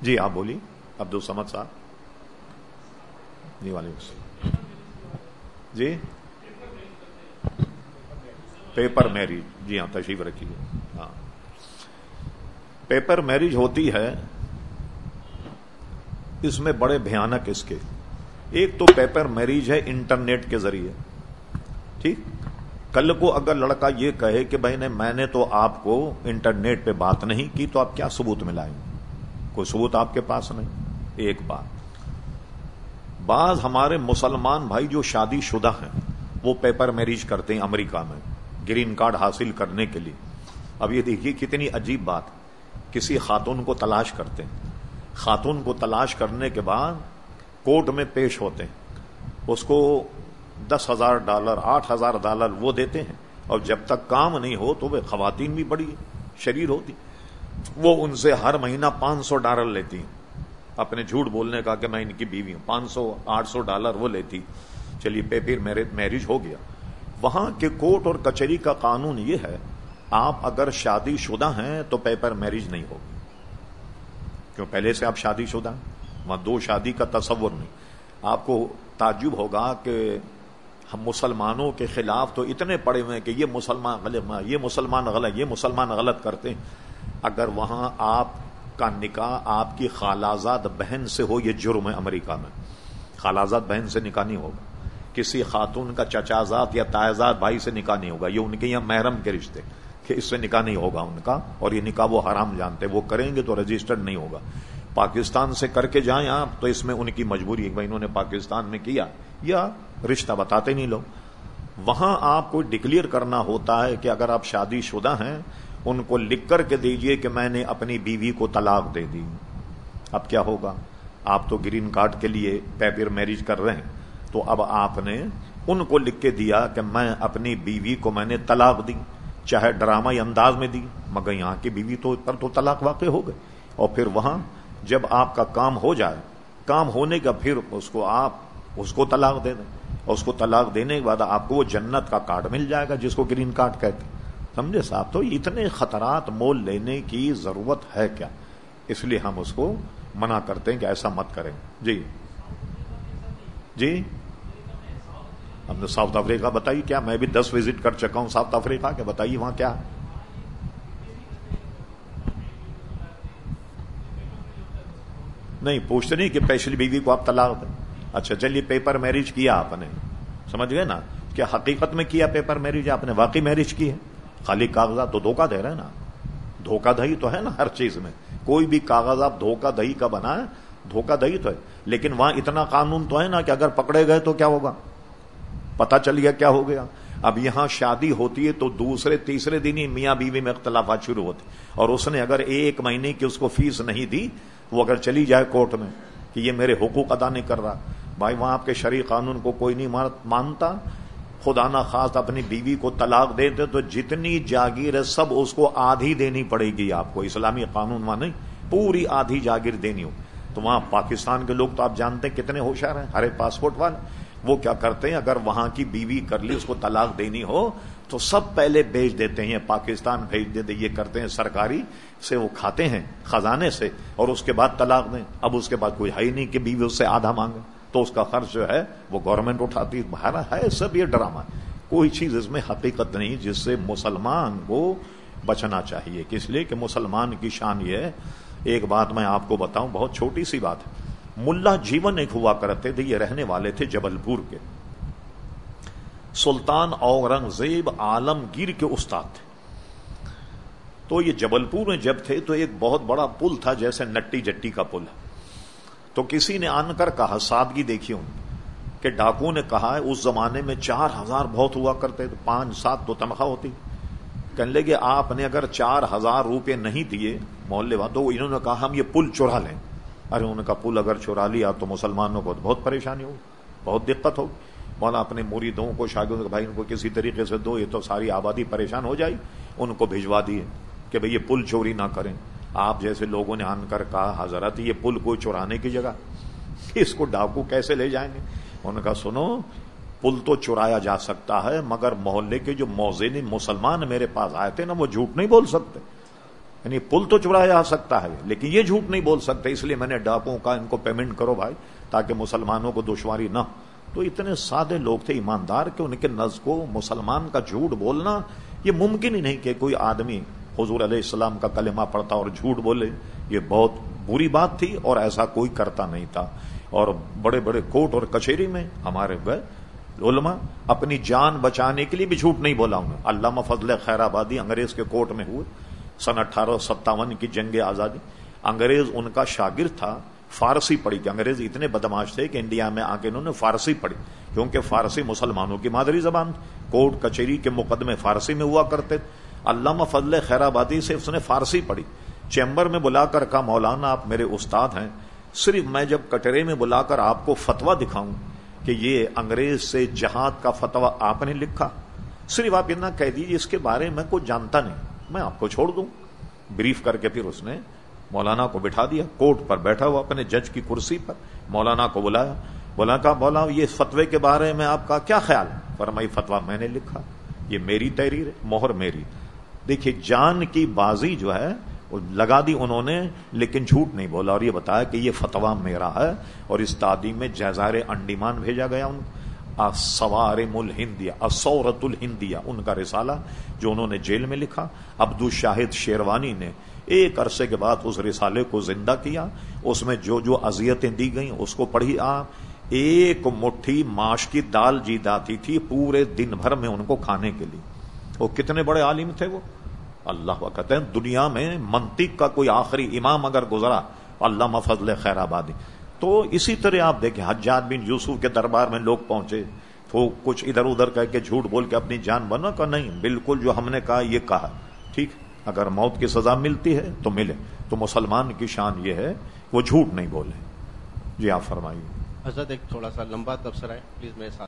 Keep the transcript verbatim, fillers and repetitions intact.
جی آپ بولیے عبد الصمد صاحب. جی وعلیکم السلام. جی پیپر میریج, جی ہاں تشریف رکھیے. ہاں پیپر میریج ہوتی ہے, اس میں بڑے بھیانک اس کے. ایک تو پیپر میریج ہے انٹرنیٹ کے ذریعے. ٹھیک, کل کو اگر لڑکا یہ کہے کہ بھائی نے میں نے تو آپ کو انٹرنیٹ پہ بات نہیں کی, تو آپ کیا ثبوت ملائیں گے؟ کوئی ثبوت آپ کے پاس نہیں. ایک بات. بعض ہمارے مسلمان بھائی جو شادی شدہ ہیں وہ پیپر میریج کرتے ہیں امریکہ میں گرین کارڈ حاصل کرنے کے لیے. اب یہ دیکھیے کتنی عجیب بات. کسی خاتون کو تلاش کرتے ہیں, خاتون کو تلاش کرنے کے بعد کورٹ میں پیش ہوتے ہیں, اس کو دس ہزار ڈالر آٹھ ہزار ڈالر وہ دیتے ہیں, اور جب تک کام نہیں ہو تو وہ خواتین بھی بڑی شریر ہوتی, وہ ان سے ہر مہینہ پانچ سو ڈالر لیتی ہیں اپنے جھوٹ بولنے کا کہ میں ان کی بیوی ہوں. پانچ سو آٹھ سو ڈالر وہ لیتی. چلیے پیپر میرج ہو گیا. وہاں کے کورٹ اور کچہری کا قانون یہ ہے, آپ اگر شادی شدہ ہیں تو پیپر میرج نہیں ہوگی, کیوں پہلے سے آپ شادی شدہ ہیں. وہاں دو شادی کا تصور نہیں. آپ کو تعجب ہوگا کہ ہم مسلمانوں کے خلاف تو اتنے پڑے ہوئے ہیں کہ یہ مسلمان غلط, یہ مسلمان غلط, یہ مسلمان غلط کرتے ہیں. اگر وہاں آپ کا نکاح آپ کی خالازاد بہن سے ہو, یہ جرم ہے امریکہ میں. خالازاد بہن سے نکاح نہیں ہوگا. کسی خاتون کا چچازاد یا تائزاد بھائی سے نکاح نہیں ہوگا. یہ ان کے یہاں محرم کے رشتے, کہ اس سے نکاح نہیں ہوگا ان کا, اور یہ نکاح وہ حرام جانتے, وہ کریں گے تو رجسٹرڈ نہیں ہوگا. پاکستان سے کر کے جائیں آپ تو اس میں ان کی مجبوری ہے کہ انہوں نے پاکستان میں کیا, یا رشتہ بتاتے نہیں لوگ. وہاں آپ کو ڈکلیئر کرنا ہوتا ہے کہ اگر آپ شادی شدہ ہیں ان کو لکھ کر کے دیجئے کہ میں نے اپنی بیوی کو طلاق دے دی. اب کیا ہوگا؟ آپ تو گرین کارڈ کے لیے پیپر میرج کر رہے ہیں, تو اب آپ نے ان کو لکھ کے دیا کہ میں اپنی بیوی کو میں نے طلاق دی, چاہے ڈرامائی انداز میں دی, مگر یہاں کی بیوی تو پر تو طلاق واقع ہو گئے. اور پھر وہاں جب آپ کا کام ہو جائے, کام ہونے کا پھر اس کو آپ اس کو طلاق دے دیں, اور اس کو طلاق دینے کے بعد آپ کو وہ جنت کا کارڈ مل جائے گا جس کو گرین کارڈ کہتے ہیں. سمجھے صاحب؟ تو اتنے خطرات مول لینے کی ضرورت ہے کیا؟ اس لیے ہم اس کو منع کرتے ہیں کہ ایسا مت کریں. جی جی ہم نے ساؤتھ افریقہ بتائیے, کیا میں بھی دس وزٹ کر چکا ہوں ساؤتھ افریقہ کے, بتائیے وہاں کیا. نہیں پوچھتے نہیں کہ پہلی بیوی کو آپ طلاق دیں. اچھا چلیے پیپر میرج کیا آپ نے, سمجھ گئے نا, کیا حقیقت میں کیا پیپر میرج؟ آپ نے واقعی میرج کی ہے؟ خالی کاغذات تو دھوکہ دے رہے ہیں نا. دھوکہ دہی تو ہے نا ہر چیز میں. کوئی بھی کاغذ آپ دھوکہ دہی کا بنا ہے, دھوکہ دہی تو ہے. لیکن وہاں اتنا قانون تو ہے نا کہ اگر پکڑے گئے تو کیا ہوگا, پتا چل گیا کیا ہو گیا. اب یہاں شادی ہوتی ہے تو دوسرے تیسرے دن ہی میاں بیوی میں اختلافات شروع ہوتے, اور اس نے اگر ایک مہینے کی اس کو فیس نہیں دی, وہ اگر چلی جائے کورٹ میں کہ یہ میرے حقوق ادا نہیں کر رہا, بھائی وہاں آپ کے شرعی قانون کو کوئی نہیں مانتا. خدا نہ خواست اپنی بیوی کو طلاق دیتے تو جتنی جاگیر ہے سب اس کو آدھی دینی پڑے گی آپ کو. اسلامی قانون وہاں نہیں, پوری آدھی جاگیر دینی ہو. تو وہاں پاکستان کے لوگ تو آپ جانتے ہیں کتنے ہوشیار ہیں, ہر پاسپورٹ والے. وہ کیا کرتے ہیں, اگر وہاں کی بیوی کر لی, اس کو طلاق دینی ہو تو سب پہلے بھیج دیتے ہیں, پاکستان بھیج دیتے, یہ کرتے ہیں سرکاری سے وہ کھاتے ہیں خزانے سے, اور اس کے بعد طلاق دیں. اب اس کے بعد کوئی ہے ہی نہیں کہ بیوی اس سے آدھا مانگے, تو اس کا خرچ جو ہے وہ گورنمنٹ اٹھاتی ہے. سب یہ ڈرامہ, کوئی چیز اس میں حقیقت نہیں, جس سے مسلمان کو بچنا چاہیے. کس لیے کہ مسلمان کی شان یہ ہے. ایک بات میں آپ کو بتاؤں, بہت چھوٹی سی بات ہے. ملا جیون ایک ہوا کرتے تھے, یہ رہنے والے تھے جبل پور کے. سلطان اورنگزیب عالمگیر کے استاد تھے. تو یہ جبل پور میں جب تھے تو ایک بہت بڑا پل تھا, جیسے نٹی جٹی کا پل. تو کسی نے آن کر کہا, سادگی دیکھی ان کہ ڈاکو نے کہا ہے اس زمانے میں چار ہزار بہت ہوا کرتے تھے, پانچ سات تو تنخواہ ہوتی. کہنے لگے آپ نے اگر چار ہزار روپے نہیں دیے محلے والوں, تو انہوں نے کہا ہم یہ پل چرا لیں. ارے انہوں نے کہا پل اگر چرا لیا تو مسلمانوں کو بہت پریشانی ہوگی, بہت دقت ہوگی. مولا اپنے مریدوں کو شاگردوں کو, بھائی ان کو کسی طریقے سے دو, یہ تو ساری آبادی پریشان ہو جائے. ان کو بھجوا دیے کہ بھئی یہ پل چوری نہ کریں. آپ جیسے لوگوں نے آن کر کہا حضرت یہ پل کوئی چرانے کی جگہ, اس کو ڈاکو کیسے لے جائیں گے. انہوں نے کہا سنو, پل تو چرایا جا سکتا ہے, مگر محلے کے جو موذن مسلمان میرے پاس آئے تھے نا, وہ جھوٹ نہیں بول سکتے. یعنی پل تو چڑھایا جا سکتا ہے لیکن یہ جھوٹ نہیں بول سکتے، اس لیے میں نے ڈاکوں کا ان کو پیمنٹ کرو بھائی تاکہ مسلمانوں کو دشواری نہ۔ تو اتنے سادے لوگ تھے ایماندار کہ ان کے نزد کو مسلمان کا جھوٹ بولنا یہ ممکن ہی نہیں کہ کوئی آدمی حضور علیہ السلام کا کلمہ پڑھتا اور جھوٹ بولے، یہ بہت بری بات تھی اور ایسا کوئی کرتا نہیں تھا۔ اور بڑے بڑے کورٹ اور کچہری میں ہمارے علماء اپنی جان بچانے کے لیے بھی جھوٹ نہیں بولا انہوں نے۔ علامہ فضل خیر آبادی انگریز کے کورٹ میں ہوئے سن اٹھارہ سو ستاون کی جنگ آزادی، انگریز ان کا شاگرد تھا، فارسی پڑھی کہ انگریز اتنے بدماش تھے کہ انڈیا میں آ کے انہوں نے فارسی پڑھی کیونکہ فارسی مسلمانوں کی مادری زبان تھی، کورٹ کچہری کے مقدمے فارسی میں ہوا کرتے۔ علامہ فضل خیر آبادی سے اس نے فارسی پڑھی، چیمبر میں بلا کر کہا مولانا آپ میرے استاد ہیں، صرف میں جب کٹہرے میں بلا کر آپ کو فتویٰ دکھاؤں کہ یہ انگریز سے جہاد کا فتویٰ آپ نے لکھا، صرف آپ اتنا کہہ دیجیے اس کے بارے میں کچھ جانتا نہیں، میں آپ کو چھوڑ دوں۔ بریف کر کے پھر اس نے مولانا کو بٹھا دیا، کورٹ پر بیٹھا ہوا اپنے جج کی کرسی پر، مولانا کو بلایا، بولا کہا بولا یہ فتوے کے بارے میں آپ کا کیا خیال ہے؟ فرمائی فتویٰ میں نے لکھا، یہ میری تحریر ہے، مہر میری۔ دیکھیے جان کی بازی جو ہے وہ لگا دی انہوں نے لیکن جھوٹ نہیں بولا اور یہ بتایا کہ یہ فتویٰ میرا ہے، اور اس تعلیم میں جزائر انڈیمان بھیجا گیا ان الصوارم الہندیہ الصورۃ الہندیہ ان کا رسالہ جو انہوں نے جیل میں لکھا۔ عبد الشاہد شیروانی نے ایک عرصے کے بعد اس رسالے کو زندہ کیا، اس میں جو جو اذیتیں دی گئیں اس کو پڑھی آپ، ایک مٹھی ماش کی دال جی جاتی تھی پورے دن بھر میں ان کو کھانے کے لیے۔ وہ کتنے بڑے عالم تھے وہ، اللہ وہ کہتے ہیں دنیا میں منطق کا کوئی آخری امام اگر گزرا علامہ فضل خیر آبادی۔ تو اسی طرح آپ دیکھیں حجاج بن یوسف کے دربار میں لوگ پہنچے، وہ کچھ ادھر ادھر کہہ کے جھوٹ بول کے اپنی جان بنا کا نہیں، بالکل جو ہم نے کہا یہ کہا، ٹھیک، اگر موت کی سزا ملتی ہے تو ملے۔ تو مسلمان کی شان یہ ہے وہ جھوٹ نہیں بولے۔ جی آپ فرمائیے۔ حضرت ایک تھوڑا سا لمبا تبصرہ ہے پلیز میرے ساتھ۔